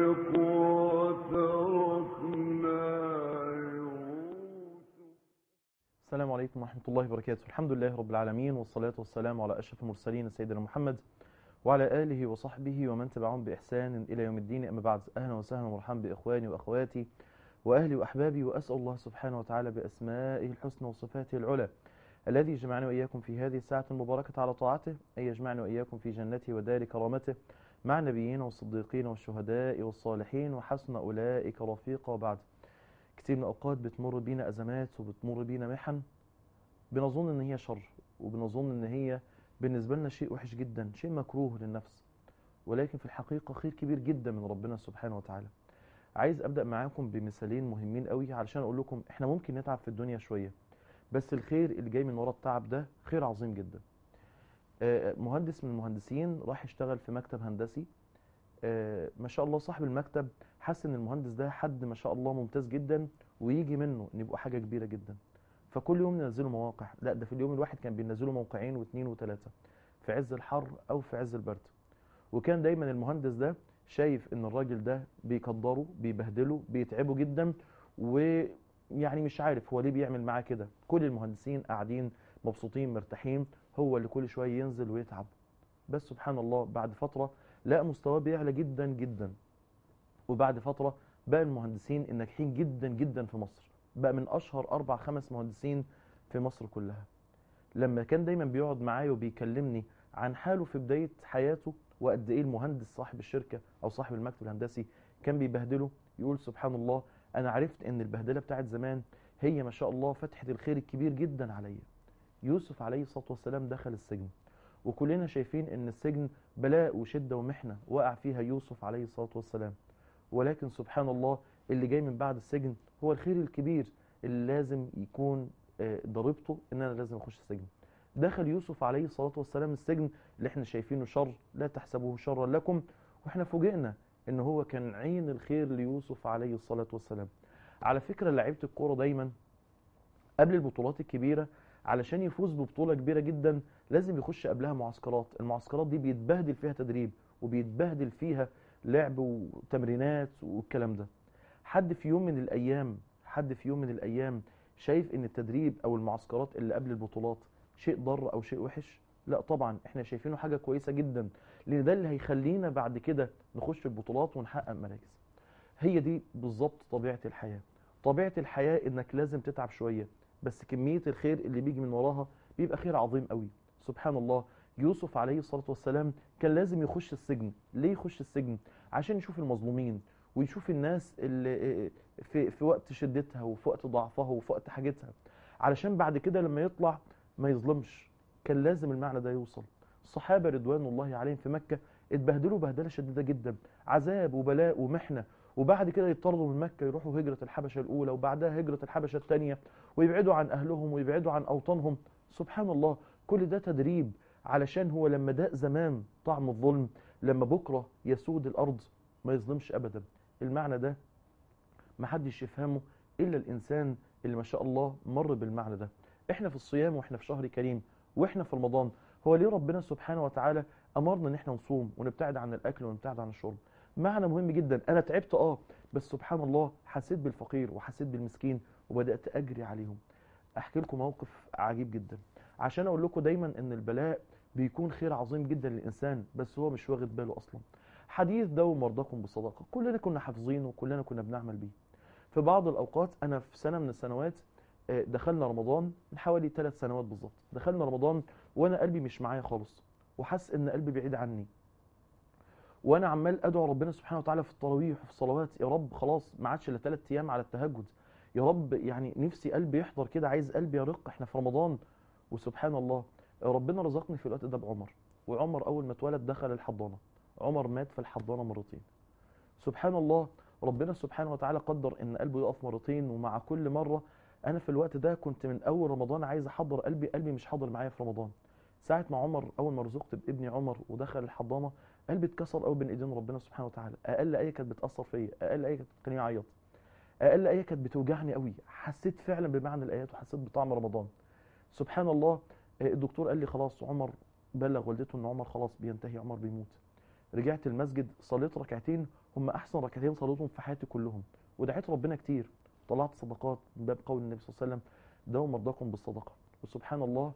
السلام عليكم ورحمة الله وبركاته. الحمد لله رب العالمين، والصلاة والسلام على أشرف المرسلين سيدنا محمد وعلى آله وصحبه ومن تبعهم بإحسان إلى يوم الدين. أما بعد، أهلا وسهلا ومرحبا بإخواني وأخواتي وأهلي وأحبابي، وأسأل الله سبحانه وتعالى بأسمائه الحسنى وصفاته العلى الذي جمعني وإياكم في هذه الساعة المباركة على طاعته أن يجمعني وإياكم في جنته ودار كرامته مع النبيين والصديقين والشهداء والصالحين وحسن أولئك رفيقا. وبعد، كتير من الأوقات بتمر بينا أزمات وبتمر بينا محن، بنظن ان هي شر، وبنظن ان هي بالنسبة لنا شيء وحش جدا، شيء مكروه للنفس، ولكن في الحقيقة خير كبير جدا من ربنا سبحانه وتعالى. عايز ابدأ معاكم بمثالين مهمين قوي علشان اقول لكم احنا ممكن نتعب في الدنيا شوية، بس الخير اللي جاي من ورا التعب ده خير عظيم جدا. مهندس من المهندسين راح يشتغل في مكتب هندسي. ما شاء الله صاحب المكتب حس ان المهندس ده حد ما شاء الله ممتاز جدا، ويجي منه ان يبقى حاجة كبيرة جدا. فكل يوم ننزلوا مواقع، لا ده في اليوم الواحد كان بينزلوا موقعين واثنين وثلاثة في عز الحر او في عز البرد. وكان دايما المهندس ده شايف ان الراجل ده بيقدره بيبهدله بيتعبه جدا، ويعني مش عارف هو ليه بيعمل معاه كده. كل المهندسين قاعدين مبسوطين مرتاحين، هو اللي كل شوية ينزل ويتعب. بس سبحان الله بعد فترة لقى مستواه بيعلى جدا جدا، وبعد فترة بقى المهندسين الناجحين جدا جدا في مصر، بقى من أشهر 4-5 مهندسين في مصر كلها. لما كان دايما بيقعد معايا وبيكلمني عن حاله في بداية حياته، وقد إيه المهندس صاحب الشركة أو صاحب المكتب الهندسي كان بيبهدله، يقول سبحان الله أنا عرفت إن البهدلة بتاعت زمان هي ما شاء الله فتحة الخير الكبير جدا عليا. يوسف عليه الصلاة والسلام دخل السجن، وكلنا شايفين إن السجن بلاء وشدة ومحنة وقع فيها يوسف عليه الصلاة والسلام، ولكن سبحان الله اللي جاي من بعد السجن هو الخير الكبير اللي لازم يكون ضريبته ان انا لازم اخش السجن. دخل يوسف عليه الصلاة والسلام السجن اللي احنا شايفينه شر، لا تحسبوه شرا لكم، واحنا فوجئنا ان هو كان عين الخير ليوسف عليه الصلاة والسلام. على فكرة لعيبة الكورة دايما قبل البطولات الكبيرة علشان يفوز ببطولة كبيرة جدا لازم يخش قبلها معسكرات. المعسكرات دي بيتبهدل فيها تدريب، وبيتبهدل فيها لعب وتمرينات والكلام ده. حد في يوم من الأيام شايف ان التدريب او المعسكرات اللي قبل البطولات شيء ضار او شيء وحش؟ لا طبعا، احنا شايفينه حاجة كويسة جدا، لان ده اللي هيخلينا بعد كده نخش البطولات ونحقق مراكز. هي دي بالظبط طبيعة الحياة. طبيعة الحياة انك لازم تتعب شوية، بس كمية الخير اللي بيجي من وراها بيبقى خير عظيم قوي. سبحان الله يوسف عليه الصلاة والسلام كان لازم يخش السجن. ليه يخش السجن؟ عشان يشوف المظلومين، ويشوف الناس اللي في وقت شدتها وفي وقت ضعفها وفي وقت حاجتها، علشان بعد كده لما يطلع ما يظلمش. كان لازم المعنى ده يوصل. الصحابة رضوان الله عليهم في مكة اتبهدلوا بهدلة شديدة جدا، عذاب وبلاء ومحنة، وبعد كده يطردوا من مكة يروحوا هجرة الحبشة الأولى، وبعدها هجرة الحبشة الثانية، ويبعدوا عن أهلهم ويبعدوا عن أوطانهم. سبحان الله كل ده تدريب، علشان هو لما داق زمان طعم الظلم لما بكرة يسود الأرض ما يظلمش أبدا. المعنى ده محدش يفهمه إلا الإنسان اللي ما شاء الله مر بالمعنى ده. إحنا في الصيام وإحنا في شهر كريم وإحنا في رمضان، هو ليه ربنا سبحانه وتعالى أمرنا إن إحنا نصوم ونبتعد عن الأكل ونبتعد عن الشرب؟ معنى مهم جدا. أنا تعبت بس سبحان الله حسيت بالفقير وحسيت بالمسكين وبدأت أجري عليهم. أحكي لكم موقف عجيب جدا عشان أقول لكم دايما إن البلاء بيكون خير عظيم جدا للإنسان، بس هو مش واخد باله أصلا. حديث داووا مرضاكم بالصدقة كلنا كنا حافظينه وكلنا كنا بنعمل بيه. في بعض الأوقات أنا في سنة من السنوات دخلنا رمضان من حوالي 3 سنوات بالظبط، دخلنا رمضان وأنا قلبي مش معايا خالص، وحس إن قلبي بعيد عني، وأنا عمال أدعو ربنا سبحانه وتعالى في التراويح وفي الصلوات، يا رب خلاص ما عادش إلا 3 أيام على التهجد، يا رب يعني نفسي قلبي يحضر كده، عايز قلبي يرق، إحنا في رمضان. وسبحان الله ربنا رزقني في الوقت ده بعمر، وعمر أول ما اتولد دخل الحضانة. عمر مات في الحضانة مرتين. سبحان الله ربنا سبحانه وتعالى قدر ان قلبه يقف مرتين، ومع كل مرة انا في الوقت ده كنت من اول رمضان عايز احضر قلبي مش حاضر معايا في رمضان. ساعة ما عمر اول ما رزقت بابني عمر ودخل الحضانة قلبي اتكسر قوي بين ايدين ربنا سبحانه وتعالى. اقل ايه كانت بتأثر فيا، اقل ايه كانت بتخليني اعيط، اقل ايه كانت بتوجعني قوي، حسيت فعلا بمعنى الايات وحسيت بطعم رمضان. سبحان الله الدكتور قال لي خلاص عمر بلغ والدته ان عمر خلاص بينتهي، عمر بيموت. رجعت المسجد صليت ركعتين هم احسن ركعتين صليتهم في حياتي كلهم، ودعيت ربنا كتير، طلعت صدقات من باب قول النبي صلى الله عليه وسلم داووا مرضاكم بالصدقه. وسبحان الله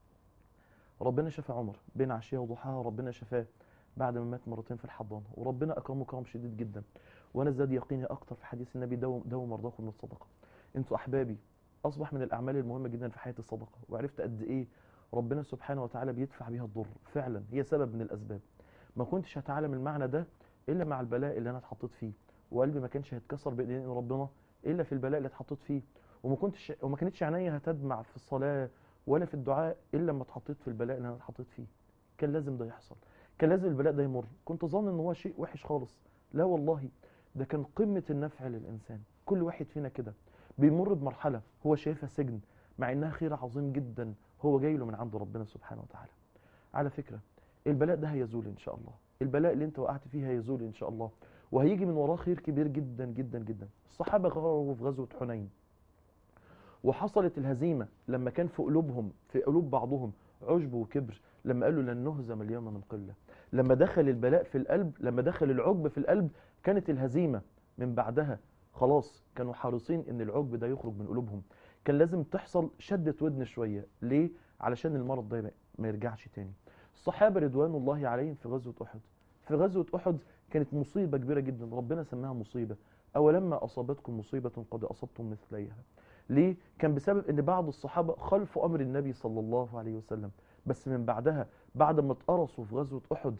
ربنا شفى عمر بين عشيه وضحاها، ربنا شفاه بعد ما مات مرتين في الحضانه، وربنا اكرمه كرم شديد جدا. وانا زاد يقيني اكتر في حديث النبي داووا مرضاكم بالصدقه. انتوا احبابي اصبح من الاعمال المهمه جدا في حياتي الصدقه، وعرفت قد ايه ربنا سبحانه وتعالى بيدفع بيها الضر، فعلا هي سبب من الاسباب. ما كنتش هتعلم المعنى ده الا مع البلاء اللي انا اتحطيت فيه، وقلبي ما كانش هيتكسر باذن ربنا الا في البلاء اللي اتحطيت فيه، وما كانتش عينيا هتدمع في الصلاه ولا في الدعاء الا لما اتحطيت في البلاء اللي انا اتحطيت فيه. كان لازم ده يحصل، كان لازم البلاء ده يمر. كنت ظن ان هو شيء وحش خالص، لا والله ده كان قمه النفع للانسان. كل واحد فينا كده بيمر بمرحله هو شايفها سجن، مع انها خير عظيم جدا هو جاي له من عند ربنا سبحانه وتعالى. على فكره البلاء ده هيزول ان شاء الله، البلاء اللي انت وقعت فيه هيزول ان شاء الله، وهيجي من وراه خير كبير جدا جدا جدا. الصحابه غاروا في غزوه حنين، وحصلت الهزيمه لما كان في قلوبهم، في قلوب بعضهم عجب وكبر، لما قالوا لن نهزم اليوم من قله. لما دخل البلاء في القلب، لما دخل العجب في القلب، كانت الهزيمه من بعدها خلاص. كانوا حريصين ان العجب ده يخرج من قلوبهم. كان لازم تحصل شدة ودن شويه، ليه؟ علشان المرض ده ما يرجعش تاني. الصحابه رضوان الله عليهم في غزوه احد، في غزوه احد كانت مصيبه كبيره جدا، ربنا سماها مصيبه. اولما اصابتكم مصيبه قد اصبتم مثليها. ليه؟ كان بسبب ان بعض الصحابه خلفوا امر النبي صلى الله عليه وسلم، بس من بعدها بعد ما اتقرصوا في غزوه احد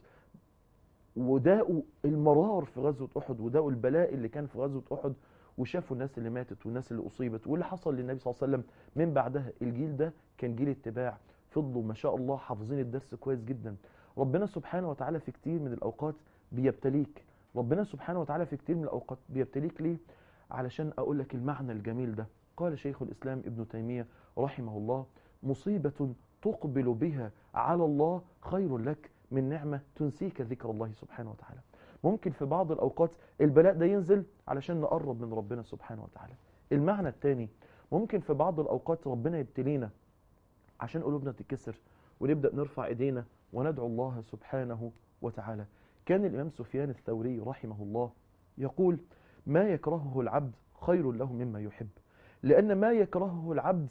وداقوا المرار في غزوه احد، وداقوا البلاء اللي كان في غزوه احد، وشافوا الناس اللي ماتت والناس اللي اصيبت واللي حصل للنبي صلى الله عليه وسلم من بعدها، الجيل ده كان جيل اتباع، فضلوا ما شاء الله حافظين الدرس كويس جدا. ربنا سبحانه وتعالى في كتير من الاوقات بيبتليك، ربنا سبحانه وتعالى في كتير من الاوقات بيبتليك ليه؟ علشان اقول لك المعنى الجميل ده. قال شيخ الاسلام ابن تيميه رحمه الله: مصيبه تقبل بها على الله خير لك من نعمه تنسيك ذكر الله سبحانه وتعالى. ممكن في بعض الاوقات البلاء ده ينزل علشان نقرب من ربنا سبحانه وتعالى. المعنى الثاني، ممكن في بعض الاوقات ربنا يبتلينا عشان قلوبنا تتكسر ونبدا نرفع ايدينا وندعو الله سبحانه وتعالى. كان الامام سفيان الثوري رحمه الله يقول: ما يكرهه العبد خير له مما يحب، لان ما يكرهه العبد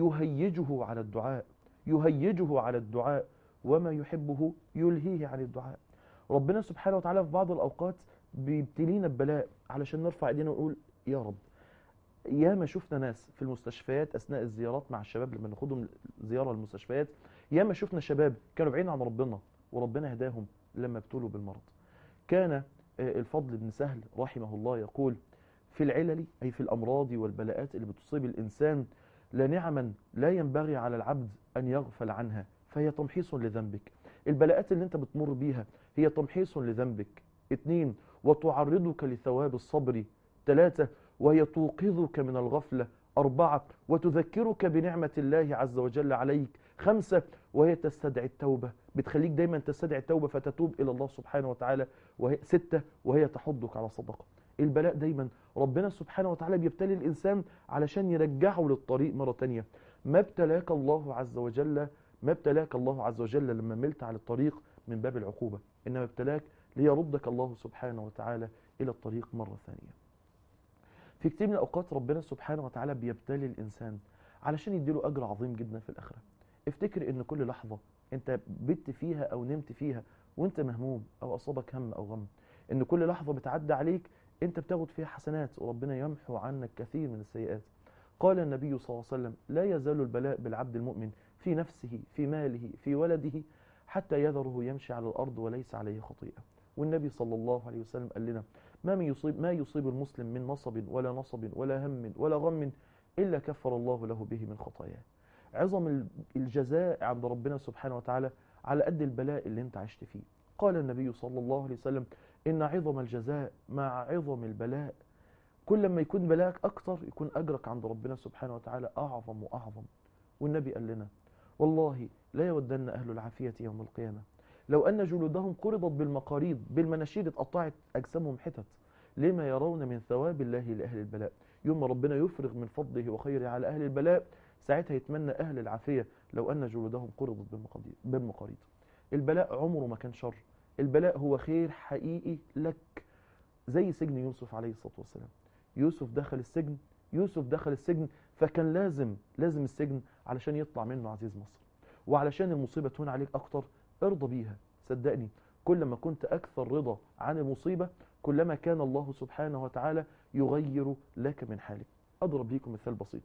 يهيجه على الدعاء، يهيجه على الدعاء، وما يحبه يلهيه عن الدعاء. ربنا سبحانه وتعالى في بعض الأوقات بيبتلينا ببلاء علشان نرفع ايدينا ونقول يا رب. ياما شفنا ناس في المستشفيات أثناء الزيارات مع الشباب لما ناخدهم زيارة للمستشفيات، ياما شفنا شباب كانوا بعيد عن ربنا وربنا هداهم لما ابتلوا بالمرض. كان الفضل بن سهل رحمه الله يقول: في العلل، أي في الأمراض والبلاءات اللي بتصيب الإنسان، لنعما لا ينبغي على العبد أن يغفل عنها، فهي تمحيص لذنبك. البلاءات اللي انت بتمر بيها هي تمحيص لذنبك. 2، وتعرضك لثواب الصبر. 3، وهي توقظك من الغفلة. 4، وتذكرك بنعمة الله عز وجل عليك. 5، وهي تستدعي التوبة، بتخليك دايما تستدعي التوبة فتتوب إلى الله سبحانه وتعالى. 6، وهي تحضك على صدقة. البلاء دايما ربنا سبحانه وتعالى بيبتلي الإنسان علشان يرجعه للطريق مرة تانية. ما ابتلاك الله عز وجل، ما ابتلاك الله عز وجل لما ملت على الطريق من باب العقوبة، إنما ابتلاك ليردك الله سبحانه وتعالى إلى الطريق مرة ثانية. في كتير من الأوقات ربنا سبحانه وتعالى بيبتلي الإنسان علشان يديله أجر عظيم جدا في الآخرة. افتكر إن كل لحظة أنت بت فيها أو نمت فيها وأنت مهموم أو أصابك هم أو غم، إن كل لحظة بتعدي عليك أنت بتاخد فيها حسنات وربنا يمحو عنك كثير من السيئات. قال النبي صلى الله عليه وسلم: لا يزال البلاء بالعبد المؤمن في نفسه، في ماله، في ولده، حتى يذره يمشي على الأرض وليس عليه خطيئة. والنبي صلى الله عليه وسلم قال لنا: ما يصيب المسلم من نصب ولا نصب ولا هم ولا غم إلا كفر الله له به من خطاياه. عظم الجزاء عند ربنا سبحانه وتعالى على قد البلاء اللي انت عشت فيه. قال النبي صلى الله عليه وسلم: إن عظم الجزاء مع عظم البلاء. كل ما يكون بلاءك أكتر يكون أجرك عند ربنا سبحانه وتعالى أعظم وأعظم. والنبي قال لنا: والله لا يودن أهل العافية يوم القيامة لو أن جلودهم قرضت بالمقاريض، بالمناشير اتقطعت أجسامهم حتت، لما يرون من ثواب الله لأهل البلاء. يوم ما ربنا يفرغ من فضله وخيره على أهل البلاء، ساعتها يتمنى أهل العافية لو أن جلودهم قرضت بالمقاريض. البلاء عمره ما كان شر، البلاء هو خير حقيقي لك، زي سجن يوسف عليه الصلاة والسلام. يوسف دخل السجن، فكان لازم السجن علشان يطلع منه عزيز مصر. وعلشان المصيبة تهون عليك أكتر، ارضى بيها. صدقني كل ما كنت أكثر رضا عن المصيبة، كلما كان الله سبحانه وتعالى يغير لك من حالك. أضرب ليكم مثال بسيط.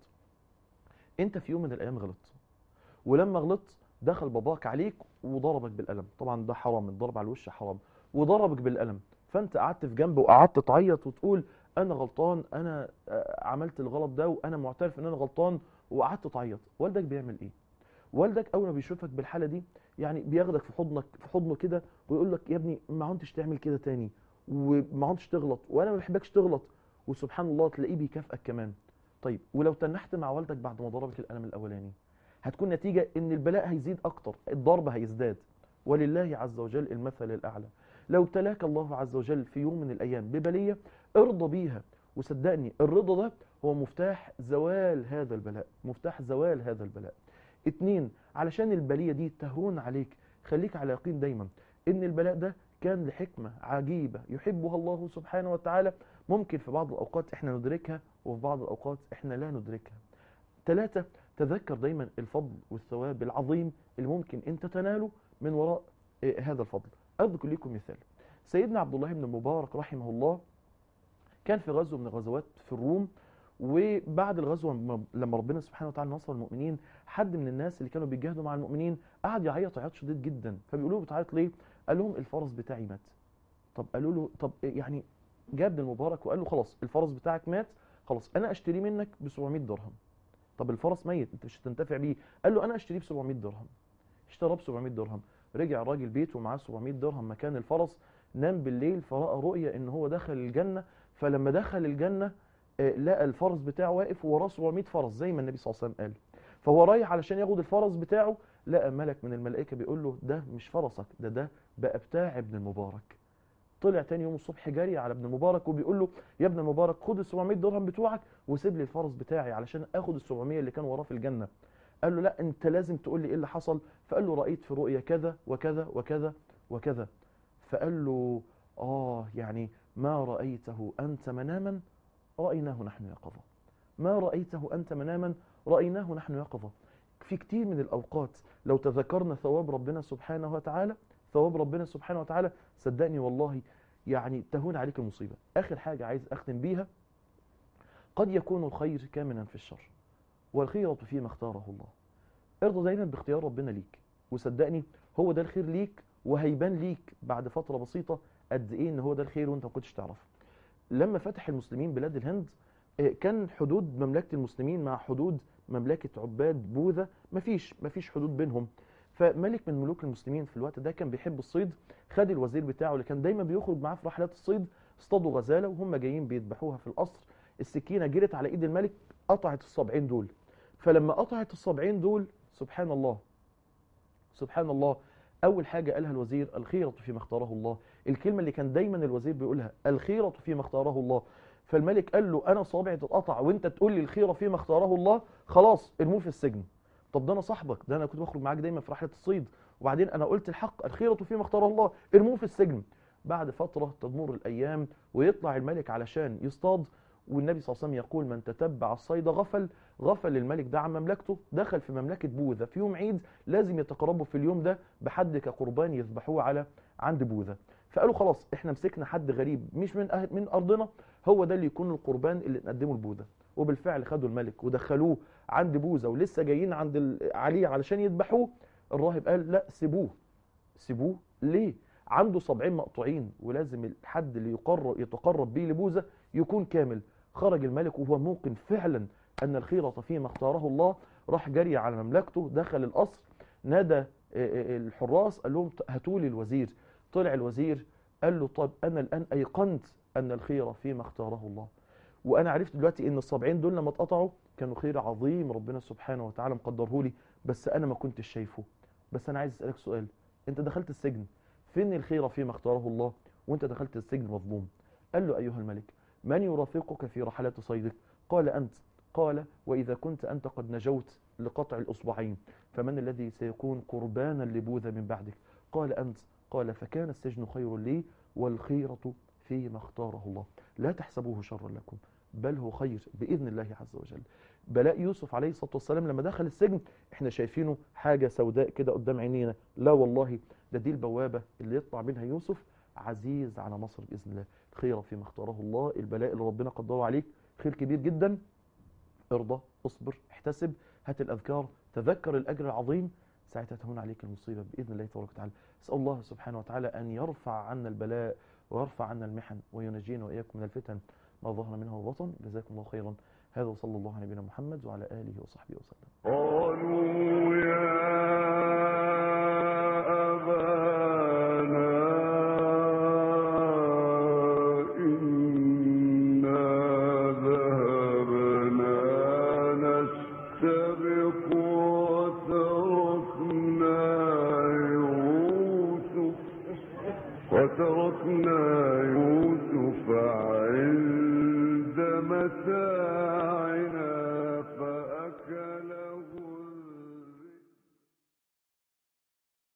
أنت في يوم من الأيام غلطت، ولما غلطت دخل باباك عليك وضربك بالقلم. طبعا ده حرام، الضرب على الوش حرام، وضربك بالقلم. فانت قعدت في جنب وقعدت تعيط وتقول انا غلطان، انا عملت الغلط ده وانا معترف ان انا غلطان، وقعدت تعيط. والدك بيعمل ايه؟ والدك اول ما بيشوفك بالحاله دي يعني بياخدك في حضنه كده ويقول لك يا ابني ما عدتش تعمل كده تاني، وما عدتش تغلط، وانا ما بحبكش تغلط. وسبحان الله تلاقيه بيكافئك كمان. طيب ولو تنحت مع والدك بعد ما ضربك القلم الاولاني، هتكون نتيجة ان البلاء هيزيد اكتر، الضرب هيزداد. ولله عز وجل المثل الاعلى. لو ابتلاك الله عز وجل في يوم من الايام ببلية، ارضى بيها. وصدقني الرضا ده هو مفتاح زوال هذا البلاء، مفتاح زوال هذا البلاء. اتنين، علشان البلية دي تهون عليك، خليك على يقين دايما ان البلاء ده كان لحكمة عجيبة يحبها الله سبحانه وتعالى. ممكن في بعض الاوقات احنا ندركها، وفي بعض الاوقات احنا لا ندركها. ثلاثة، تذكر دايما الفضل والثواب العظيم اللي ممكن انت تناله من وراء هذا الفضل. اذكر لكم مثال. سيدنا عبد الله بن المبارك رحمه الله كان في غزوة من الغزوات في الروم، وبعد الغزوة لما ربنا سبحانه وتعالى نصر المؤمنين، حد من الناس اللي كانوا بيجاهدوا مع المؤمنين قعد يعيط عياط شديد جدا. فبيقولوا له بتعيط ليه؟ قال لهم الفرس بتاعي مات. طب قالوا له طب يعني جاب ابن المبارك وقال له خلاص الفرس بتاعك مات، خلاص انا اشتريه منك ب 700 درهم. طب الفرس ميت انت مش هتنتفع بيه. قال له انا اشتريه ب 700 درهم. اشتراه ب 700 درهم. رجع الراجل بيته ومعاه 700 درهم مكان الفرس. نام بالليل فرأى رؤيا ان هو دخل الجنة. فلما دخل الجنة لقى الفرس بتاعه واقف ووراه 700 فرس زي ما النبي صلى الله عليه وسلم قال. فهو رايح علشان ياخد الفرس بتاعه، لقى ملك من الملائكة بيقول له ده مش فرسك، ده بقى بتاع ابن المبارك. طلع تاني يوم الصبح جري على ابن المبارك وبيقول له يا ابن المبارك خد ال 700 درهم بتوعك وسيب لي الفرس بتاعي علشان اخد ال 700 اللي كان وراه في الجنة. قال له لا انت لازم تقول لي ايه اللي حصل. فقال له رأيت في رؤيا كذا وكذا وكذا وكذا. فقال له يعني ما رأيته أنت مناما رأيناه نحن يقظة. ما رأيته أنت مناما رأيناه نحن يقظة. في كتير من الأوقات لو تذكرنا ثواب ربنا سبحانه وتعالى، صدقني والله يعني تهون عليك المصيبة. آخر حاجة عايز أختم بيها، قد يكون الخير كامنا في الشر، والخيرة فيما اختاره الله. ارضى دايما باختيار ربنا ليك، وصدقني هو ده الخير ليك، وهيبان ليك بعد فترة بسيطة قد ايه ان هو ده الخير وانت ما كنتش تعرف. لما فتح المسلمين بلاد الهند، كان حدود مملكة المسلمين مع حدود مملكة عباد بوذا مفيش حدود بينهم. فملك من ملوك المسلمين في الوقت ده كان بيحب الصيد. خد الوزير بتاعه اللي كان دايما بيخرج معاه في رحلات الصيد، اصطادوا غزالة وهم جايين بيذبحوها في القصر. السكينة جرت على ايد الملك، قطعت الصبعين دول. فلما قطعت الصبعين دول، سبحان الله سبحان الله، أول حاجة قالها الوزير الخيرة فيما اختاره الله. الكلمة اللي كان دايما الوزير بيقولها الخيرة فيما اختاره الله. فالملك قال له أنا صابعي تتقطع وأنت تقول لي الخيرة فيما اختاره الله، خلاص ارموه في السجن. طب ده أنا صاحبك، ده أنا كنت بخرج معاك دايما في رحلة الصيد، وبعدين أنا قلت الحق الخيرة فيما اختاره الله، ارموه في السجن. بعد فترة تمر الأيام ويطلع الملك علشان يصطاد، والنبي صلى الله عليه وسلم يقول من تتبع الصيد غفل الملك ده عن مملكته، دخل في مملكة بوذا في يوم عيد لازم يتقربوا في اليوم ده بحد كقربان يذبحوه عند بوذا. فقالوا خلاص احنا مسكنا حد غريب مش من ارضنا، هو ده اللي يكون القربان اللي نقدمه لبوذا. وبالفعل خدوا الملك ودخلوه عند بوذا، ولسه جايين عليه علشان يذبحوه. الراهب قال لا سيبوه ليه؟ عنده صبعين مقطوعين ولازم الحد اللي يتقرب بيه لبوذا يكون كامل. خرج الملك وهو موقن فعلا أن الخيرة فيما اختاره الله، راح جري على مملكته، دخل القصر، نادى الحراس قال لهم هاتوا لي الوزير. طلع الوزير قال له طب أنا الآن أيقنت أن الخيرة فيما اختاره الله، وأنا عرفت دلوقتي أن الصبعين دول لما اتقطعوا كانوا خير عظيم ربنا سبحانه وتعالى مقدره لي، بس أنا ما كنتش شايفه. بس أنا عايز أسألك سؤال، أنت دخلت السجن، فين الخيرة فيما اختاره الله وأنت دخلت السجن مظلوم؟ قال له أيها الملك من يرافقك في رحلات صيدك؟ قال أنت. قال وإذا كنت أنت قد نجوت لقطع الأصبعين، فمن الذي سيكون قربانا لبوذا من بعدك؟ قال أنت. قال فكان السجن خير لي والخيرة فيما اختاره الله. لا تحسبوه شرا لكم بل هو خير بإذن الله عز وجل. بلاء يوسف عليه الصلاة والسلام لما دخل السجن احنا شايفينه حاجة سوداء كده قدام عينينا، لا والله دي البوابة اللي يطلع منها يوسف عزيز على مصر بإذن الله. خير فيما اختاره الله. البلاء اللي ربنا قدره عليك خير كبير جدا. ارضى، اصبر، احتسب، هات الأذكار، تذكر الأجر العظيم، ساعتها تهون عليك المصيبة بإذن الله تبارك وتعالى. أسأل الله سبحانه وتعالى أن يرفع عنا البلاء ويرفع عنا المحن وينجينا وإياكم من الفتن ما ظهر منها وبطن. جزاكم الله خيرا. هذا وصلى الله على نبينا محمد وعلى آله وصحبه وسلم. قالوا يا أبانا إنا ذهبنا نستبق وتركنا يوسف عند متاعنا